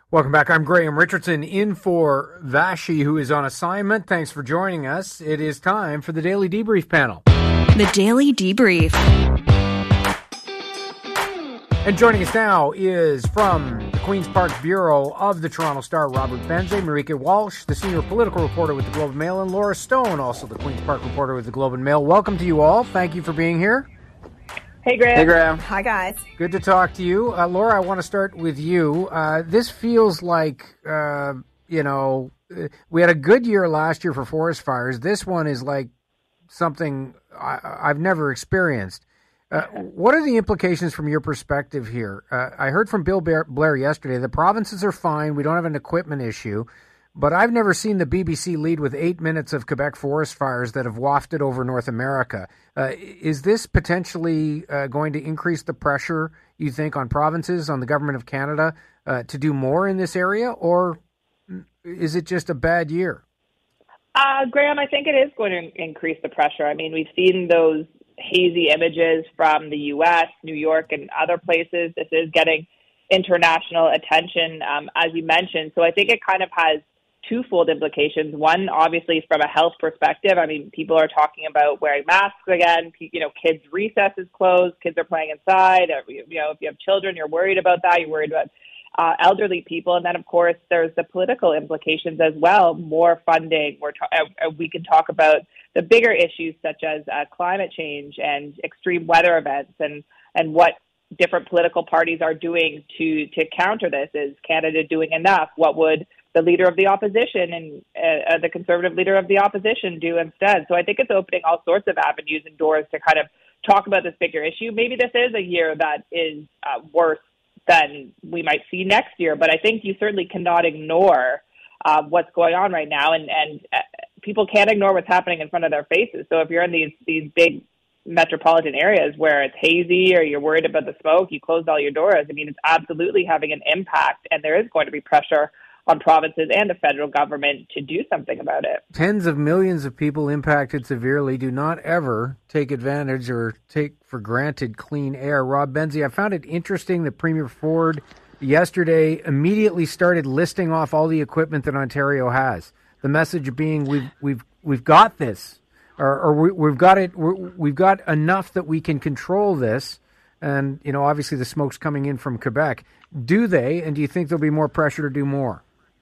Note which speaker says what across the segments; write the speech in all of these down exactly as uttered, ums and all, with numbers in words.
Speaker 1: Welcome back. I'm Graham Richardson in for Vashi, who is on assignment. Thanks for joining us. It is time for the Daily Debrief panel.
Speaker 2: The Daily Debrief.
Speaker 1: And joining us now is from the Queen's Park Bureau of the Toronto Star, Robert Benzie, Marika Walsh, the senior political reporter with the Globe and Mail, and Laura Stone, also the Queen's Park reporter with the Globe and Mail. Welcome to you all. Thank you for being here.
Speaker 3: Hey, Graham.
Speaker 4: Hey, Graham.
Speaker 5: Hi, guys.
Speaker 1: Good to talk to you. Uh, Laura, I want to start with you. Uh, this feels like, uh, you know, we had a good year last year for forest fires. This one is like something I, I've never experienced. Uh, what are the implications from your perspective here? Uh, I heard from Bill Blair yesterday, the provinces are fine, we don't have an equipment issue, but I've never seen the B B C lead with eight minutes of Quebec forest fires that have wafted over North America. Uh, is this potentially uh, going to increase the pressure, you think, on provinces, on the Government of Canada, uh, to do more in this area, or is it just a bad year?
Speaker 3: Uh, Graham, I think it is going to increase the pressure. I mean, we've seen those hazy images from the U S, New York, and other places. This is getting international attention, um, as you mentioned. So I think it kind of has twofold implications. One, obviously, from a health perspective. I mean, people are talking about wearing masks again. You know, kids' recess is closed. Kids are playing inside. You know, if you have children, you're worried about that. You're worried about uh, elderly people. And then, of course, there's the political implications as well. More funding. We're ta- uh, we can talk about the bigger issues such as uh, climate change and extreme weather events, and, and what different political parties are doing to, to counter this. Is Canada doing enough? What would the leader of the opposition and uh, the Conservative leader of the opposition do instead? So I think it's opening all sorts of avenues and doors to kind of talk about this bigger issue. Maybe this is a year that is uh, worse than we might see next year, but I think you certainly cannot ignore uh, what's going on right now, and, and uh, people can't ignore what's happening in front of their faces. So if you're in these these big metropolitan areas where it's hazy or you're worried about the smoke, you closed all your doors. I mean, it's absolutely having an impact, and there is going to be pressure on provinces and the federal government to do something about it.
Speaker 1: Tens of millions of people impacted severely. Do not ever take advantage or take for granted clean air. Rob Benzie, I found it interesting that Premier Ford yesterday immediately started listing off all the equipment that Ontario has. The message being, we've we've we've got this, or, or we, we've got it. We're, we've got enough that we can control this. And you know, obviously, the smoke's coming in from Quebec. Do they? And do you think there'll be more pressure to do more?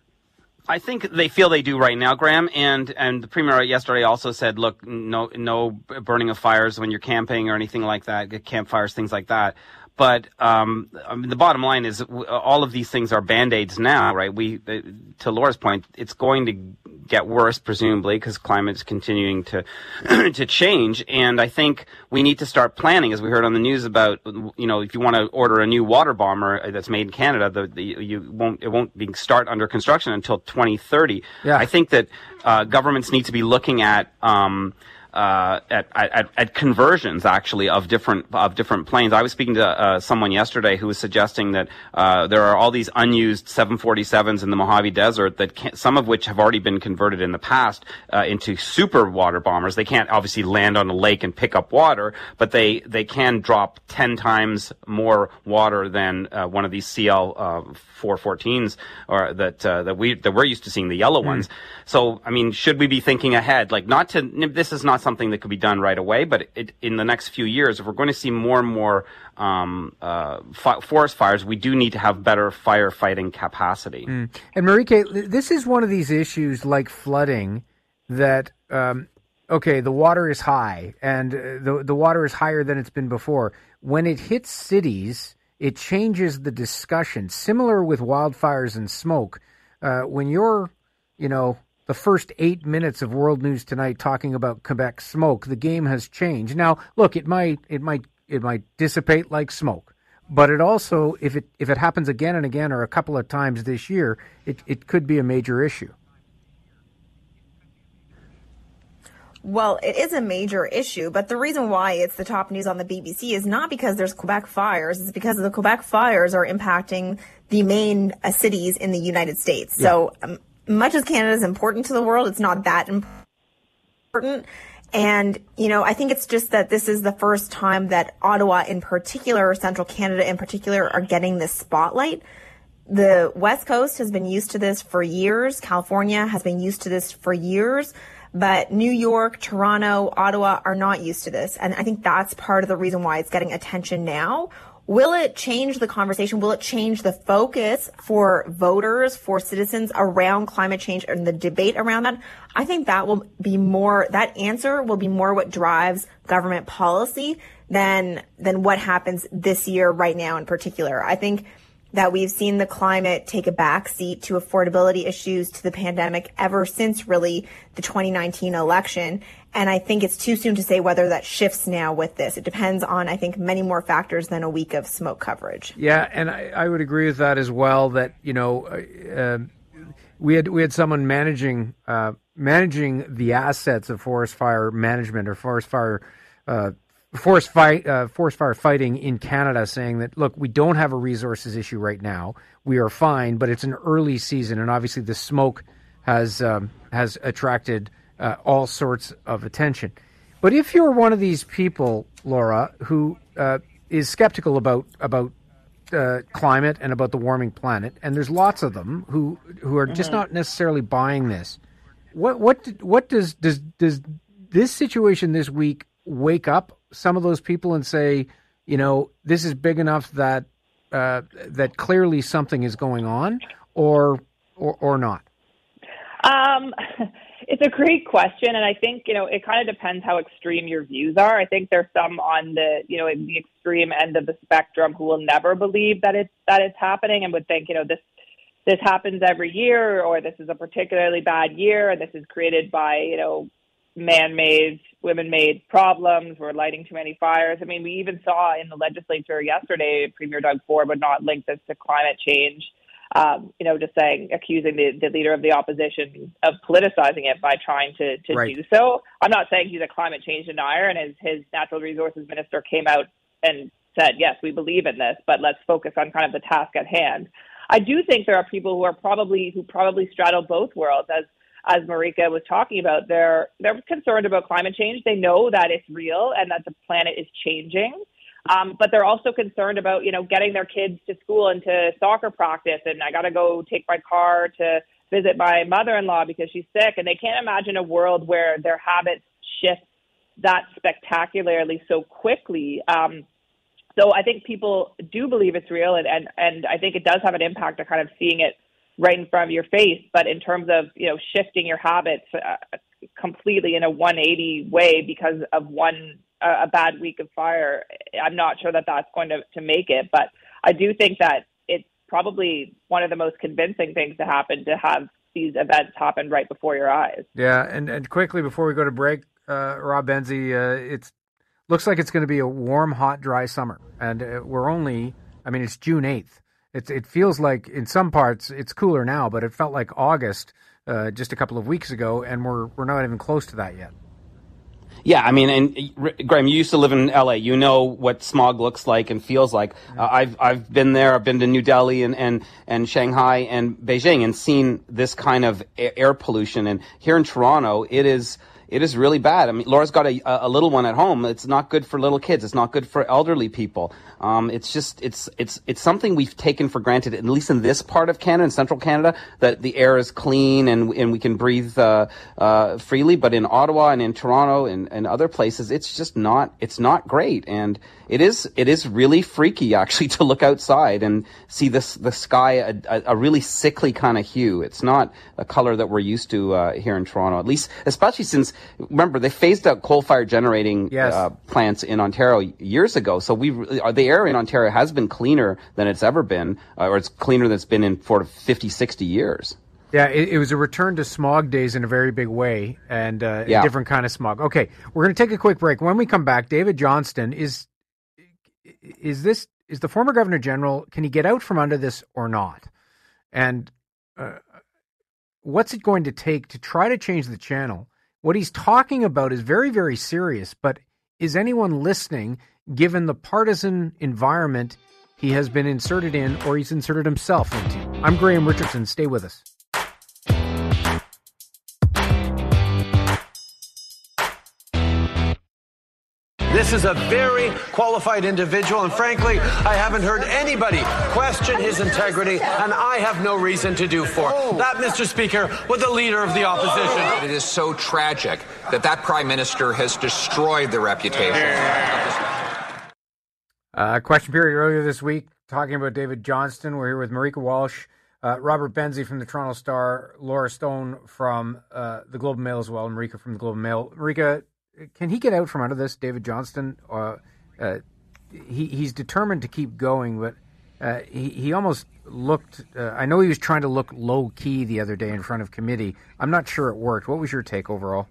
Speaker 4: I think they feel they do right now, Graham, and and the Premier yesterday also said, look, no no burning of fires when you're camping or anything like that, campfires, things like that. But um, I mean, the bottom line is all of these things are Band-Aids now, right? We, to Laura's point, it's going to get worse, presumably, because climate is continuing to to change. And I think we need to start planning, as we heard on the news about, you know, if you want to order a new water bomber that's made in Canada, the, the, you won't it won't be start under construction until twenty thirty.
Speaker 1: Yeah.
Speaker 4: I think that uh, governments need to be looking at. Um, Uh, at, at, at conversions, actually, of different of different planes. I was speaking to uh, someone yesterday who was suggesting that uh, there are all these unused seven forty-sevens in the Mojave Desert, that can, some of which have already been converted in the past uh, into super water bombers. They can't obviously land on a lake and pick up water, but they, they can drop ten times more water than uh, one of these C L four fourteens or that uh, that we that we're used to seeing, the yellow mm. ones. So, I mean, should we be thinking ahead? Like, not to this is not something that could be done right away, but it, in the next few years, if we're going to see more and more um, uh, fi- forest fires, we do need to have better firefighting capacity.
Speaker 1: Mm. And Marika, this is one of these issues like flooding that, um, okay, the water is high and the the water is higher than it's been before. When it hits cities, it changes the discussion. Similar with wildfires and smoke. Uh, when you're, you know, the first eight minutes of World News Tonight talking about Quebec smoke, the game has changed. Now, look, it might it might it might dissipate like smoke, but it also, if it if it happens again and again or a couple of times this year, it, it could be a major issue.
Speaker 5: Well, it is a major issue, but the reason why it's the top news on the B B C is not because there's Quebec fires. It's because the Quebec fires are impacting the main uh, cities in the United States. Yeah. So um, much as Canada is important to the world, it's not that important. And, you know, I think it's just that this is the first time that Ottawa in particular, or Central Canada in particular, are getting this spotlight. the West Coast has been used to this for years. California has been used to this for years. But New York, Toronto, Ottawa are not used to this. And I think that's part of the reason why it's getting attention now. Will it change the conversation? Will it change the focus for voters, for citizens around climate change and the debate around that? I think that will be more, that answer will be more what drives government policy than, than what happens this year right now in particular. I think that we've seen the climate take a backseat to affordability issues, to the pandemic ever since really the twenty nineteen election. And I think it's too soon to say whether that shifts now with this. It depends on, I think, many more factors than a week of smoke coverage.
Speaker 1: Yeah, and I, I would agree with that as well, that, you know, uh, we had we had someone managing uh, managing the assets of forest fire management or forest fire uh Forest fight, uh, forest fire fighting in Canada, saying that, look, we don't have a resources issue right now. We are fine, but it's an early season, and obviously the smoke has um, has attracted uh, all sorts of attention. But if you're one of these people, Laura, who uh, is skeptical about about uh, climate and about the warming planet, and there's lots of them who who are just not necessarily buying this, what what what does does does this situation this week wake up some of those people and say, you know, this is big enough that uh, that clearly something is going on, or or, or not?
Speaker 3: Um, it's a great question, and I think, you know, it kind of depends how extreme your views are. I think there's some on the, you know, the extreme end of the spectrum who will never believe that it's that it's happening and would think, you know, this this happens every year, or this is a particularly bad year, and this is created by, you know, man-made, women-made problems. We're lighting too many fires. I mean, we even saw in the legislature yesterday, Premier Doug Ford would not link this to climate change, um, you know, just saying, accusing the, the leader of the opposition of politicizing it by trying to, to right. do so. I'm not saying he's a climate change denier, and his, his natural resources minister came out and said, yes, we believe in this, but let's focus on kind of the task at hand. I do think there are people who are probably, who probably straddle both worlds. As As Marika was talking about, they're they're concerned about climate change. They know that it's real and that the planet is changing, um, but they're also concerned about, you know, getting their kids to school and to soccer practice. And I got to go take my car to visit my mother-in-law because she's sick. And they can't imagine a world where their habits shift that spectacularly so quickly. Um, so I think people do believe it's real, and, and and I think it does have an impact on kind of seeing it right in front of your face. But in terms of, you know, shifting your habits uh, completely in a one eighty way because of one, uh, a bad week of fire, I'm not sure that that's going to, to make it. But I do think that it's probably one of the most convincing things to happen, to have these events happen right before your eyes.
Speaker 1: Yeah. And, and quickly before we go to break, uh, Rob Benzie, uh, it's looks like it's going to be a warm, hot, dry summer. And uh, we're only, I mean, it's June eighth. It, it feels like in some parts it's cooler now, but it felt like August uh, just a couple of weeks ago, and we're we're not even close to that yet.
Speaker 4: Yeah, I mean, and Graham, you used to live in L A. You know what smog looks like and feels like. Uh, I've I've been there. I've been to New Delhi and, and, and Shanghai and Beijing and seen this kind of air pollution. And here in Toronto, it is. It is really bad. I mean, Laura's got a, a little one at home. It's not good for little kids. It's not good for elderly people. Um, it's just, it's, it's, it's something we've taken for granted, at least in this part of Canada, in central Canada, that the air is clean and, and we can breathe, uh, uh, freely. But in Ottawa and in Toronto and, and other places, it's just not, it's not great. And it is, it is really freaky actually to look outside and see this, the sky, a, a, a really sickly kind of hue. It's not a color that we're used to, uh, here in Toronto, at least, especially since, remember, they phased out coal-fired generating
Speaker 1: yes.
Speaker 4: uh, plants in Ontario years ago. So we, the air in Ontario has been cleaner than it's ever been, uh, or it's cleaner than it's been in for fifty, sixty years.
Speaker 1: Yeah, it, it was a return to smog days in a very big way, and uh,
Speaker 4: yeah.
Speaker 1: a different kind of smog. Okay, we're going to take a quick break. When we come back, David Johnston, is is this is the former Governor General, can he get out from under this or not? And uh, what's it going to take to try to change the channel? What he's talking about is very, very serious, but is anyone listening given the partisan environment he has been inserted in, or he's inserted himself into? I'm Graham Richardson. Stay with us.
Speaker 6: This is a very qualified individual, and frankly, I haven't heard anybody question his integrity, and I have no reason to do for. That, Mister Speaker, was the leader of the opposition.
Speaker 7: It is so tragic that that Prime Minister has destroyed the reputation.
Speaker 1: Uh, question period earlier this week, talking about David Johnston. We're here with Marika Walsh, uh, Robert Benzie from the Toronto Star, Laura Stone from uh, the Globe and Mail as well, and Marika from the Globe and Mail. Marika, can he get out from under this, David Johnston? Uh, uh, he, he's determined to keep going, but uh, he, he almost looked, uh, I know he was trying to look low-key the other day in front of committee. I'm not sure it worked. What was your take overall?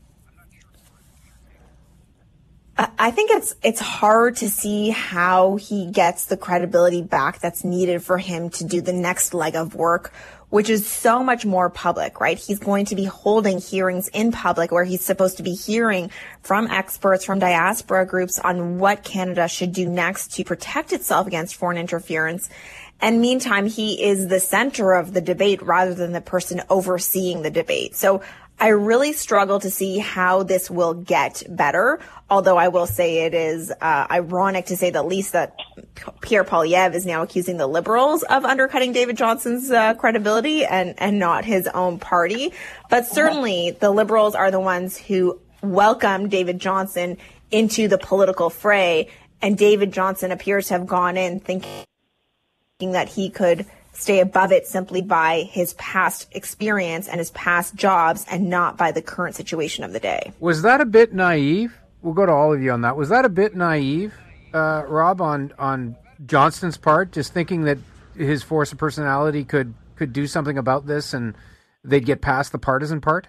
Speaker 5: I think it's it's hard to see how he gets the credibility back that's needed for him to do the next leg of work, which is so much more public, right? He's going to be holding hearings in public where he's supposed to be hearing from experts, from diaspora groups on what Canada should do next to protect itself against foreign interference. And meantime, he is the center of the debate rather than the person overseeing the debate. So I really struggle to see how this will get better, although I will say it is uh, ironic, to say the least, that Pierre Poilievre is now accusing the Liberals of undercutting David Johnston's uh, credibility and, and not his own party. But certainly the Liberals are the ones who welcomed David Johnston into the political fray, and David Johnston appears to have gone in thinking that he could stay above it simply by his past experience and his past jobs and not by the current situation of the day.
Speaker 1: Was that a bit naive? We'll go to all of you on that. Was that a bit naive, uh, Rob, on, on Johnston's part, just thinking that his force of personality could, could do something about this and they'd get past the partisan part?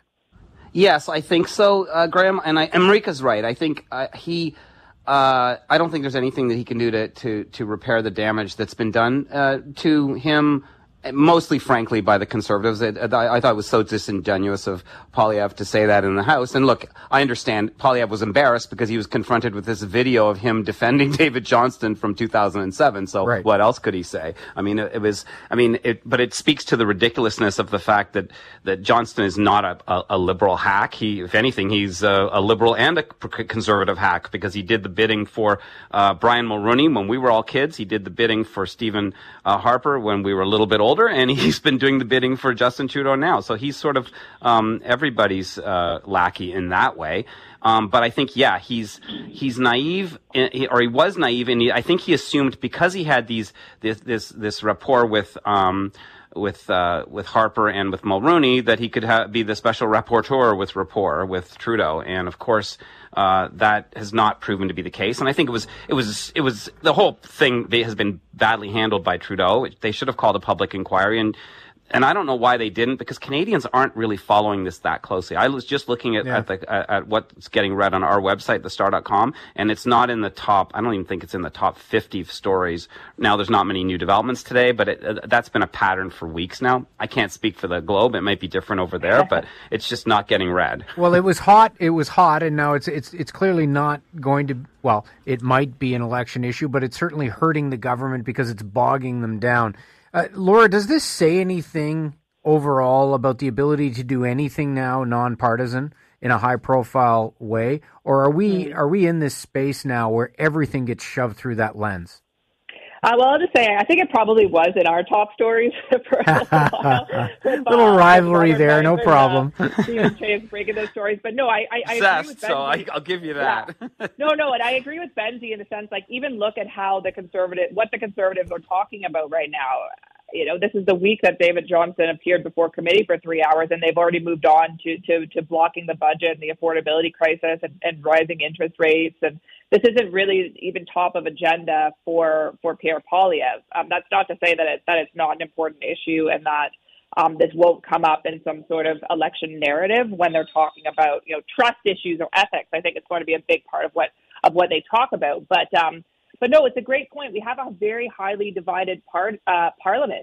Speaker 4: Yes, I think so, uh, Graham. And I, Marika's right. I think uh, he... Uh, I don't think there's anything that he can do to, to, to repair the damage that's been done uh, to him, mostly, frankly, by the Conservatives. It, I, I thought it was so disingenuous of Poilievre to say that in the House. And look, I understand Poilievre was embarrassed because he was confronted with this video of him defending David Johnston from two thousand seven. So right. What else could he say? I mean, it, it was, I mean, it, but it speaks to the ridiculousness of the fact that, that Johnston is not a, a, a liberal hack. He, if anything, he's a, a liberal and a conservative hack, because he did the bidding for uh, Brian Mulroney when we were all kids. He did the bidding for Stephen uh, Harper when we were a little bit older. And he's been doing the bidding for Justin Trudeau now. So he's sort of um, everybody's uh, lackey in that way. Um, but I think, yeah, he's he's naive, or he was naive, and he, I think he assumed because he had these this this, this rapport with um, with uh, with Harper and with Mulroney that he could ha- be the special rapporteur with rapport with Trudeau. And of course, Uh, that has not proven to be the case, and I think it was it was it was the whole thing has been badly handled by Trudeau. They should have called a public inquiry, and and I don't know why they didn't, because Canadians aren't really following this that closely. I was just looking at yeah. at, the, at, at what's getting read on our website, the star dot com, and it's not in the top. I don't even think it's in the top fifty stories. Now, there's not many new developments today, but it, uh, that's been a pattern for weeks now. I can't speak for the Globe; it might be different over there, but it's just not getting read.
Speaker 1: Well, it was hot. It was hot, and now it's it's it's clearly not going to. Well, it might be an election issue, but it's certainly hurting the government because it's bogging them down. Uh, Laura, does this say anything overall about the ability to do anything now nonpartisan in a high-profile way, or are we are we in this space now where everything gets shoved through that lens?
Speaker 3: Uh, well, I'll just say, I think it probably was in our top stories for a little while. With,
Speaker 1: little
Speaker 3: uh,
Speaker 1: rivalry there, no
Speaker 3: and,
Speaker 1: problem.
Speaker 3: Uh, Stephen Chase breaking those stories. But no, I, I, I agree with Benzie.
Speaker 4: So I, I'll give you that.
Speaker 3: Yeah. No, no, and I agree with Benzie in the sense, like, even look at how the conservative, what the Conservatives are talking about right now. You know, this is the week that David Johnston appeared before committee for three hours, and they've already moved on to to, to blocking the budget and the affordability crisis and, and rising interest rates. And this isn't really even top of agenda for for Pierre Poilievre. Um, that's not to say that it, that it's not an important issue and that um, this won't come up in some sort of election narrative when they're talking about, you know, trust issues or ethics. I think it's going to be a big part of what of what they talk about. But um, But no, it's a great point. We have a very highly divided part, uh, parliament.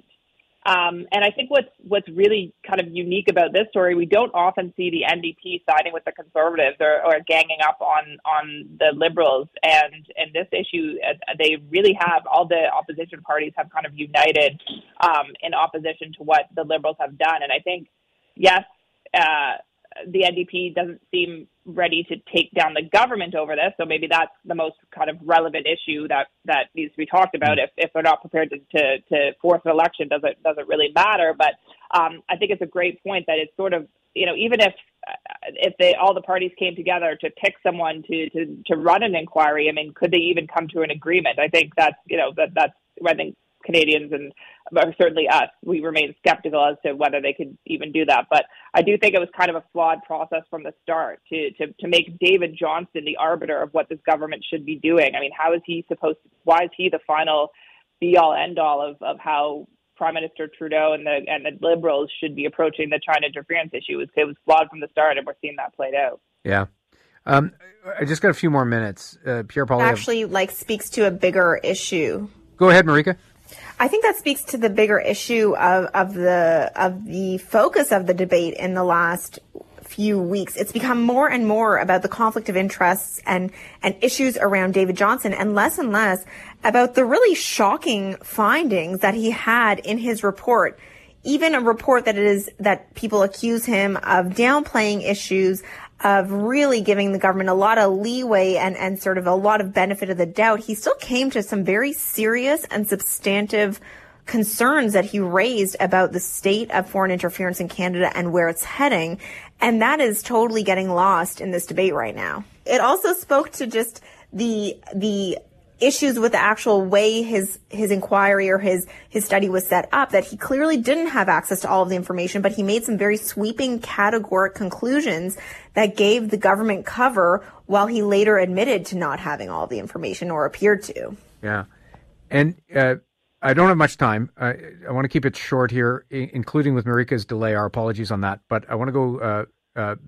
Speaker 3: Um, and I think what's what's really kind of unique about this story, we don't often see the N D P siding with the Conservatives or, or ganging up on, on the Liberals. And in this issue, uh, they really have, all the opposition parties have kind of united um, in opposition to what the Liberals have done. And I think, yes, uh, the N D P doesn't seem ready to take down the government over this. So maybe that's the most kind of relevant issue that, that needs to be talked about. If, if they're not prepared to, to, to force an election, does it, does it really matter? But um, I think it's a great point that it's sort of, you know, even if if they all the parties came together to pick someone to, to, to run an inquiry, I mean, could they even come to an agreement? I think that's, you know, that that's, I think Canadians and certainly us, we remain skeptical as to whether they could even do that. But I do think it was kind of a flawed process from the start to, to, to make David Johnston the arbiter of what this government should be doing. I mean, how is he supposed to, why is he the final be-all, end-all of, of how Prime Minister Trudeau and the and the Liberals should be approaching the China interference issue? It was, it was flawed from the start, and we're seeing that played out.
Speaker 1: Yeah. Um, I just got a few more minutes. Uh, Pierre Poilievre
Speaker 5: actually like speaks to a bigger issue.
Speaker 1: Go ahead, Marika.
Speaker 5: I think that speaks to the bigger issue of, of the of the focus of the debate in the last few weeks. It's become more and more about the conflict of interests and, and issues around David Johnston, and less and less about the really shocking findings that he had in his report. Even a report that is that people accuse him of downplaying issues, of really giving the government a lot of leeway and, and sort of a lot of benefit of the doubt. He still came to some very serious and substantive concerns that he raised about the state of foreign interference in Canada and where it's heading. And that is totally getting lost in this debate right now. It also spoke to just the, the issues with the actual way his, his inquiry or his, his study was set up, that he clearly didn't have access to all of the information, but he made some very sweeping categoric conclusions that gave the government cover while he later admitted to not having all of the information or appeared to.
Speaker 1: Yeah. And, uh, I don't have much time. Uh, I want to keep it short here, I- including with Marika's delay. Our apologies on that. But I want to go uh, uh,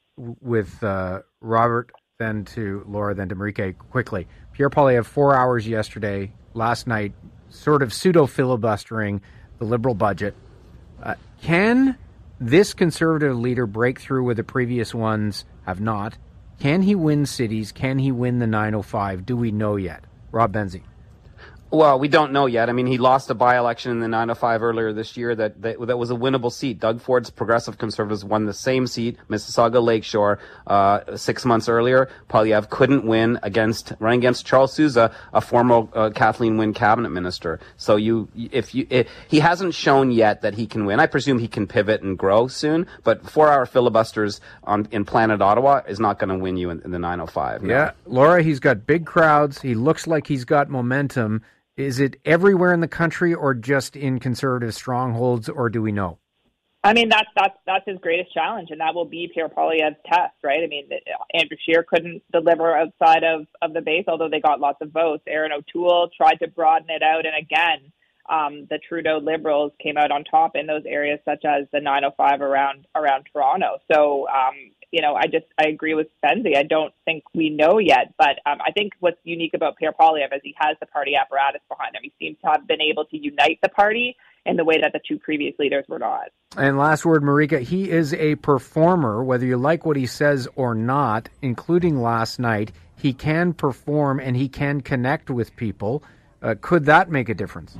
Speaker 1: with uh, Robert, then to Laura, then to Marika quickly. Pierre Poilievre, four hours yesterday, last night, sort of pseudo-filibustering the Liberal budget. Uh, can this Conservative leader break through where the previous ones have not? Can he win cities? Can he win the nine oh five? Do we know yet? Rob Benzie.
Speaker 4: Well, we don't know yet. I mean, he lost a by-election in the nine oh five earlier this year that, that that was a winnable seat. Doug Ford's Progressive Conservatives won the same seat, Mississauga Lakeshore, uh, six months earlier. Poilievre couldn't win against, running against Charles Sousa, a former uh, Kathleen Wynne cabinet minister. So you, if you, if, he hasn't shown yet that he can win. I presume he can pivot and grow soon, but four-hour filibusters on, in Planet Ottawa is not going to win you in, in the nine oh five. No.
Speaker 1: Yeah, Laura, he's got big crowds. He looks like he's got momentum. Is it everywhere in the country or just in Conservative strongholds, or do we know?
Speaker 3: I mean, that's that's that's his greatest challenge, and that will be Pierre Poilievre's test, right? I mean, Andrew Scheer couldn't deliver outside of, of the base, although they got lots of votes. Aaron O'Toole tried to broaden it out, and again, um, the Trudeau Liberals came out on top in those areas, such as the nine oh five around around Toronto. So, um, you know, I just I agree with Benzie. I don't think we know yet, but um, I think what's unique about Pierre Poilievre is he has the party apparatus behind him. He seems to have been able to unite the party in the way that the two previous leaders were not.
Speaker 1: And last word, Marika, he is a performer, whether you like what he says or not, including last night. He can perform and he can connect with people. Uh, could that make a difference?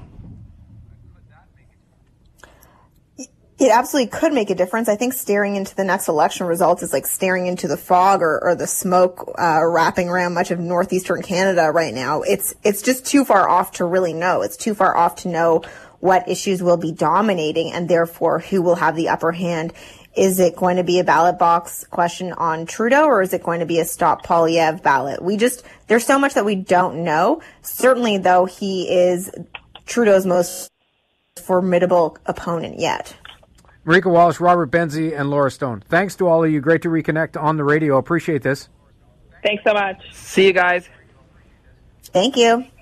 Speaker 5: It absolutely could make a difference. I think staring into the next election results is like staring into the fog or, or the smoke uh, wrapping around much of northeastern Canada right now. It's it's just too far off to really know. It's too far off to know what issues will be dominating and therefore who will have the upper hand. Is it going to be a ballot box question on Trudeau, or is it going to be a Stop Poilievre ballot? We just, there's so much that we don't know. Certainly, though, he is Trudeau's most formidable opponent yet.
Speaker 1: Marika Wallace, Robert Benzie, and Laura Stone. Thanks to all of you. Great to reconnect on the radio. Appreciate this.
Speaker 3: Thanks so much.
Speaker 4: See you guys.
Speaker 5: Thank you.